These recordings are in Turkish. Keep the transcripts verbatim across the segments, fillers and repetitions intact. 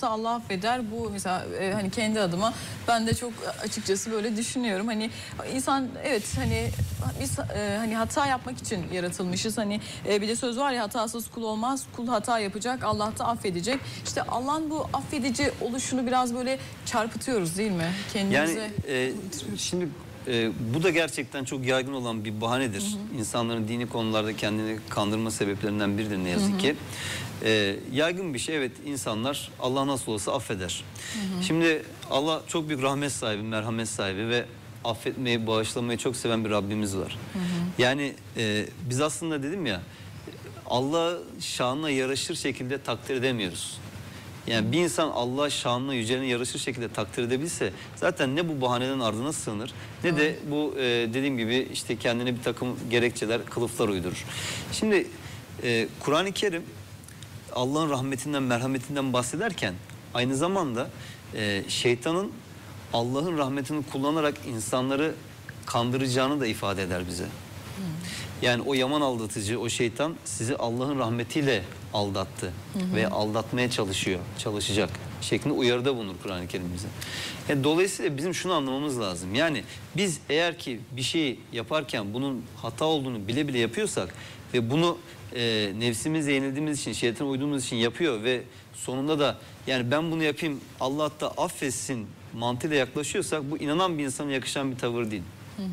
Allah affeder. Bu mesela e, hani kendi adıma ben de çok açıkçası böyle düşünüyorum. Hani insan evet hani biz e, hani hata yapmak için yaratılmışız. Hani e, bir de söz var ya, hatasız kul olmaz. Kul hata yapacak, Allah da affedecek. İşte Allah'ın bu affedici oluşunu biraz böyle çarpıtıyoruz değil mi? Kendimize. Yani e, şimdi e, bu da gerçekten çok yaygın olan bir bahanedir. Hı hı. İnsanların dini konularda kendini kandırma sebeplerinden biridir ne yazık hı hı. ki. E, yaygın bir şey, evet, insanlar Allah nasıl olsa affeder. Hı hı. Şimdi Allah çok büyük rahmet sahibi, merhamet sahibi ve affetmeyi, bağışlamayı çok seven bir Rabbimiz var. Hı hı. Yani e, biz aslında dedim ya, Allah şanına yaraşır şekilde takdir edemiyoruz. Yani bir insan Allah şanına, yüceline yaraşır şekilde takdir edebilse zaten ne bu bahaneden ardına sığınır ne de bu e, dediğim gibi işte kendine bir takım gerekçeler, kılıflar uydurur. Şimdi e, Kur'an-ı Kerim Allah'ın rahmetinden, merhametinden bahsederken aynı zamanda e, şeytanın Allah'ın rahmetini kullanarak insanları kandıracağını da ifade eder bize. Yani o yaman aldatıcı, o şeytan sizi Allah'ın rahmetiyle aldattı hı hı. ve aldatmaya çalışıyor, çalışacak şeklinde uyarıda bulunur Kur'an-ı Kerim bize. Yani dolayısıyla bizim şunu anlamamız lazım. Yani biz eğer ki bir şeyi yaparken bunun hata olduğunu bile bile yapıyorsak ve bunu e, nefsimize yenildiğimiz için, şeytana uyduğumuz için yapıyor ve sonunda da yani ben bunu yapayım Allah da affetsin mantığıyla yaklaşıyorsak bu inanan bir insana yakışan bir tavır değil. Hı hı.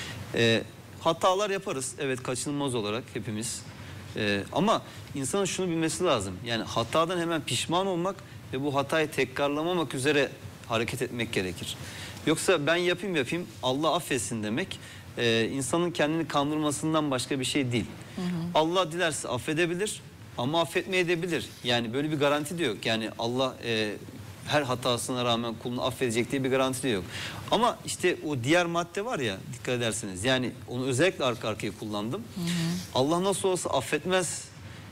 E, Hatalar yaparız. Evet, kaçınılmaz olarak hepimiz. Ee, ama insanın şunu bilmesi lazım. Yani hatadan hemen pişman olmak ve bu hatayı tekrarlamamak üzere hareket etmek gerekir. Yoksa ben yapayım yapayım Allah affetsin demek e, insanın kendini kandırmasından başka bir şey değil. Hı hı. Allah dilerse affedebilir ama affetmeyebilir. Yani böyle bir garanti de yok. Yani Allah e, her hatasına rağmen kulunu affedecek diye bir garanti de yok. Ama işte o diğer madde var ya, dikkat ederseniz. Yani onu özellikle arka arkaya kullandım. Hı hı. Allah nasıl olsa affetmez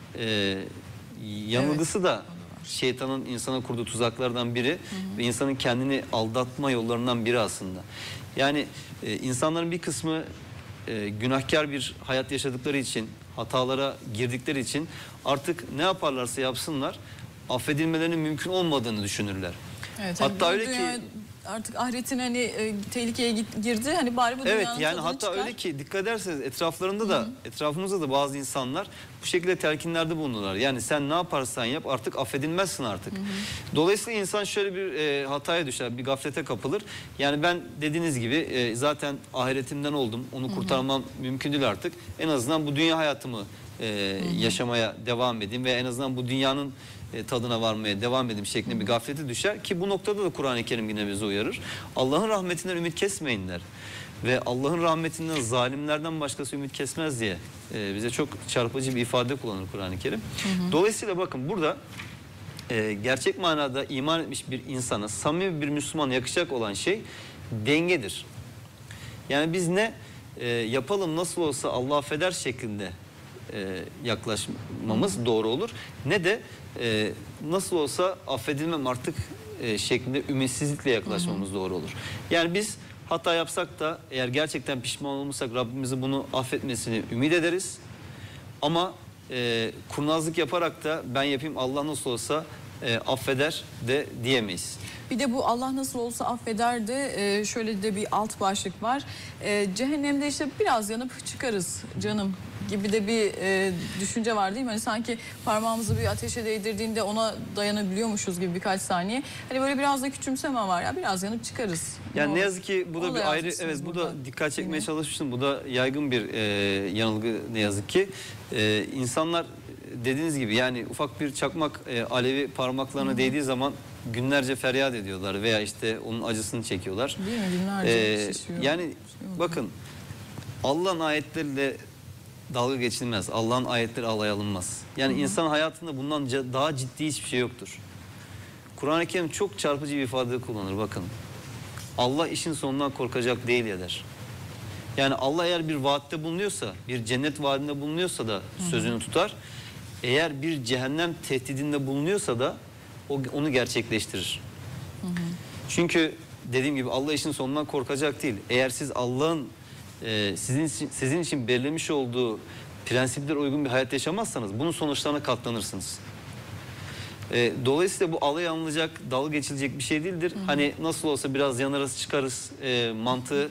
e, yanılgısı evet. da şeytanın insana kurduğu tuzaklardan biri. Hı hı. Ve insanın kendini aldatma yollarından biri aslında. Yani e, insanların bir kısmı e, günahkar bir hayat yaşadıkları için, hatalara girdikleri için artık ne yaparlarsa yapsınlar affedilmelerinin mümkün olmadığını düşünürler. Evet, hatta öyle ki artık ahiretin hani e, tehlikeye girdi. Hani bari bu evet yani hatta çıkar. Öyle ki dikkat ederseniz etraflarında da, hı hı. etrafımızda da bazı insanlar bu şekilde telkinlerde bulunurlar. Yani sen ne yaparsan yap artık affedilmezsin artık. Hı hı. Dolayısıyla insan şöyle bir e, hataya düşer, bir gaflete kapılır. Yani ben dediğiniz gibi e, zaten ahiretimden oldum. Onu hı hı. kurtarmam mümkün değil artık. En azından bu dünya hayatımı e, hı hı. yaşamaya devam edeyim ve en azından bu dünyanın tadına varmaya devam edeyim şeklinde bir gaflete düşer ki bu noktada da Kur'an-ı Kerim yine bizi uyarır. Allah'ın rahmetinden ümit kesmeyinler ve Allah'ın rahmetinden zalimlerden başkası ümit kesmez diye e, bize çok çarpıcı bir ifade kullanır Kur'an-ı Kerim. Hı hı. Dolayısıyla bakın burada e, gerçek manada iman etmiş bir insana, samimi bir Müslümana yakışacak olan şey dengedir. Yani biz ne e, yapalım nasıl olsa Allah affeder şeklinde e, yaklaşmamız hı. doğru olur ne de Ee, nasıl olsa affedilmem artık e, şeklinde ümitsizlikle yaklaşmamız hı hı. doğru olur. Yani biz hata yapsak da eğer gerçekten pişman olmuşsak Rabbimizin bunu affetmesini ümit ederiz. Ama e, kurnazlık yaparak da ben yapayım Allah nasıl olsa e, affeder de diyemeyiz. Bir de bu Allah nasıl olsa affeder de e, şöyle de bir alt başlık var. E, cehennemde işte biraz yanıp çıkarız canım gibi de bir e, düşünce var değil mi? Hani sanki parmağımızı bir ateşe değdirdiğinde ona dayanabiliyormuşuz gibi birkaç saniye. Hani böyle biraz da küçümseme var ya, biraz yanıp çıkarız. Yani ne, ne yazık ki bu da bir ayrı, evet bu da dikkat çekmeye Yine. çalışmıştım. Bu da yaygın bir e, yanılgı ne yazık ki. E, insanlar dediğiniz gibi yani ufak bir çakmak e, alevi parmaklarına Hı -hı. değdiği zaman günlerce feryat ediyorlar veya işte onun acısını çekiyorlar. Değil mi? Günlerce ee, Yani şey bakın Allah'ın ayetleriyle dalga geçilmez. Allah'ın ayetleri alay alınmaz. Yani Hı -hı. insan hayatında bundan daha ciddi hiçbir şey yoktur. Kur'an-ı Kerim çok çarpıcı bir ifade kullanır bakın. Allah işin sonundan korkacak değil ya der. Yani Allah eğer bir vaatte bulunuyorsa, bir cennet vaadinde bulunuyorsa da sözünü Hı -hı. tutar. Eğer bir cehennem tehdidinde bulunuyorsa da onu gerçekleştirir. Hı hı. Çünkü dediğim gibi Allah işin sonundan korkacak değil. Eğer siz Allah'ın e, sizin sizin için belirlemiş olduğu prensiplere uygun bir hayat yaşamazsanız bunun sonuçlarına katlanırsınız. E, dolayısıyla bu alay alınacak, dalga geçilecek bir şey değildir. Hı hı. Hani nasıl olsa biraz yanarız çıkarız e, mantığı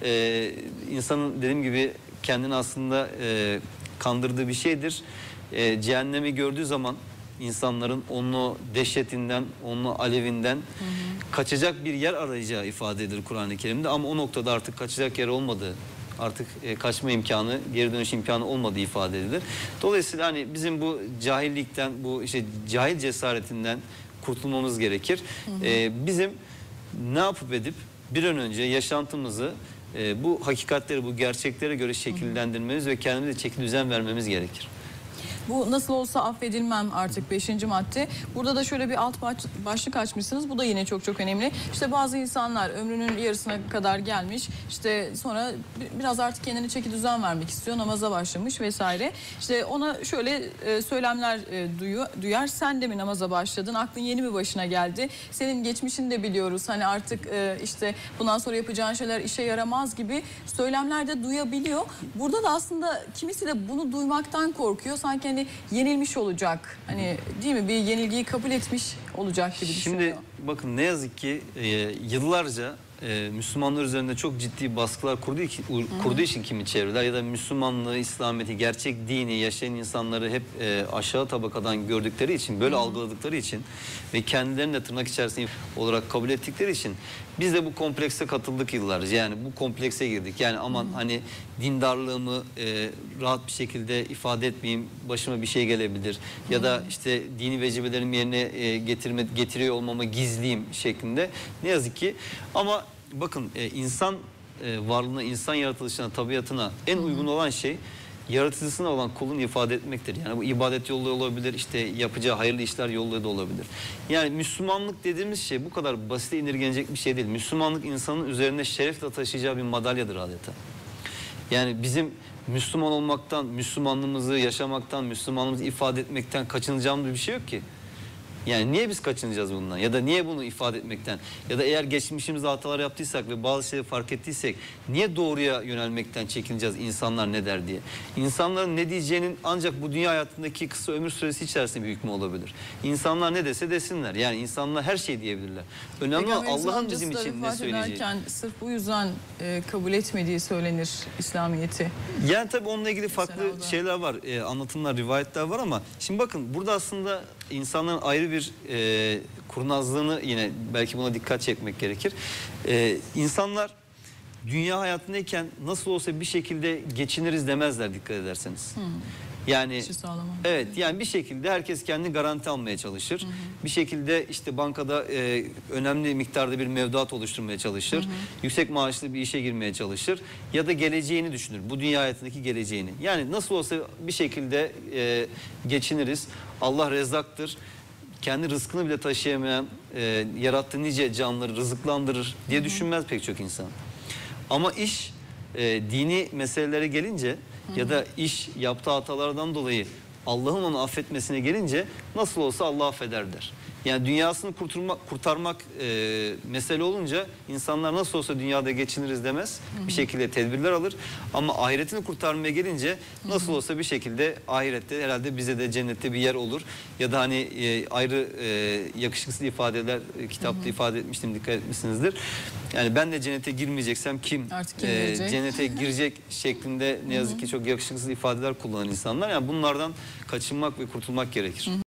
e, insanın dediğim gibi kendini aslında e, kandırdığı bir şeydir. E, cehennemi gördüğü zaman insanların onun o dehşetinden, onun o alevinden hı hı. kaçacak bir yer arayacağı ifade edilir Kur'an-ı Kerim'de. Ama o noktada artık kaçacak yer olmadığı, artık e, kaçma imkanı, geri dönüş imkanı olmadığı ifade edilir. Dolayısıyla hani bizim bu cahillikten, bu işte cahil cesaretinden kurtulmamız gerekir. Hı hı. E, bizim ne yapıp edip bir an önce yaşantımızı e, bu hakikatleri, bu gerçeklere göre şekillendirmemiz hı hı. ve kendimize çeki düzen vermemiz gerekir. Bu nasıl olsa affedilmem artık beşinci madde. Burada da şöyle bir alt baş, başlık açmışsınız. Bu da yine çok çok önemli. İşte bazı insanlar ömrünün yarısına kadar gelmiş. İşte sonra biraz artık kendini çeki düzen vermek istiyor. Namaza başlamış vesaire. İşte ona şöyle e, söylemler e, duyuyor, duyar. Sen de mi namaza başladın? Aklın yeni mi başına geldi? Senin geçmişini de biliyoruz. Hani artık e, işte bundan sonra yapacağın şeyler işe yaramaz gibi söylemler de duyabiliyor. Burada da aslında kimisi de bunu duymaktan korkuyor. Sanki hani yenilmiş olacak. Hani değil mi? Bir yenilgiyi kabul etmiş olacak gibi düşünüyor. Şimdi bakın ne yazık ki e, yıllarca e, Müslümanlar üzerinde çok ciddi baskılar kurduğu için, kurduğu için kimi çevreler ya da Müslümanlığı, İslamiyet'i, gerçek dini yaşayan insanları hep e, aşağı tabakadan gördükleri için, böyle Hı -hı. algıladıkları için ve kendilerini de tırnak içerisinde olarak kabul ettikleri için biz de bu komplekse katıldık yıllarca. Yani bu komplekse girdik. Yani aman Hı -hı. hani dindarlığımı e, rahat bir şekilde ifade etmeyeyim, başıma bir şey gelebilir. Hı -hı. Ya da işte dini vecibelerimi yerine e, getirme, getiriyor olmamı gizleyeyim şeklinde. Ne yazık ki. Ama bakın e, insan e, varlığına, insan yaratılışına, tabiatına en Hı -hı. uygun olan şey yaratıcısına olan kulun ifade etmektir. Yani bu ibadet yolu olabilir, işte yapacağı hayırlı işler yolları da olabilir. Yani Müslümanlık dediğimiz şey bu kadar basite indirgenecek bir şey değil. Müslümanlık insanın üzerine şerefle taşıyacağı bir madalyadır adeta. Yani bizim Müslüman olmaktan, Müslümanlığımızı yaşamaktan, Müslümanlığımızı ifade etmekten kaçınacağımız bir şey yok ki. Yani niye biz kaçınacağız bundan? Ya da niye bunu ifade etmekten? Ya da eğer geçmişimizde hatalar yaptıysak ve bazı şeyleri fark ettiysek niye doğruya yönelmekten çekineceğiz, insanlar ne der diye? İnsanların ne diyeceğinin ancak bu dünya hayatındaki kısa ömür süresi içerisinde bir hükmü olabilir. İnsanlar ne dese desinler. Yani insanlar her şey diyebilirler. Önemli olan Allah'ın bizim için ne söyleyeceği. Sırf bu yüzden e, kabul etmediği söylenir İslamiyet'i. Yani tabii onunla ilgili farklı şeyler var. E, anlatımlar, rivayetler var ama şimdi bakın burada aslında insanların ayrı bir e, kurnazlığını yine belki buna dikkat çekmek gerekir. E, insanlar dünya hayatındayken nasıl olsa bir şekilde geçiniriz demezler dikkat ederseniz. Hmm. Yani evet yani bir şekilde herkes kendini garanti almaya çalışır. Hı hı. Bir şekilde işte bankada e, önemli miktarda bir mevduat oluşturmaya çalışır. Hı hı. Yüksek maaşlı bir işe girmeye çalışır. Ya da geleceğini düşünür. Bu dünya hayatındaki geleceğini. Yani nasıl olsa bir şekilde e, geçiniriz. Allah rezzaktır. Kendi rızkını bile taşıyamayan, e, yarattığı nice canlıları rızıklandırır diye hı hı. düşünmez pek çok insan. Ama iş e, dini meselelere gelince hı hı. ya da iş yaptığı hatalardan dolayı Allah'ın onu affetmesine gelince nasıl olsa Allah affeder der. Yani dünyasını kurtarmak, kurtarmak e, mesele olunca insanlar nasıl olsa dünyada geçiniriz demez. Hı hı. Bir şekilde tedbirler alır. Ama ahiretini kurtarmaya gelince nasıl hı hı. olsa bir şekilde ahirette herhalde bize de cennette bir yer olur. Ya da hani e, ayrı e, yakışıksız ifadeler e, kitapta hı hı. ifade etmiştim, dikkat etmişsinizdir. Yani ben de cennete girmeyeceksem kim, kim e, cennete girecek şeklinde ne yazık ki çok yakışıksız ifadeler kullanan insanlar. Yani bunlardan kaçınmak ve kurtulmak gerekir. Hı hı.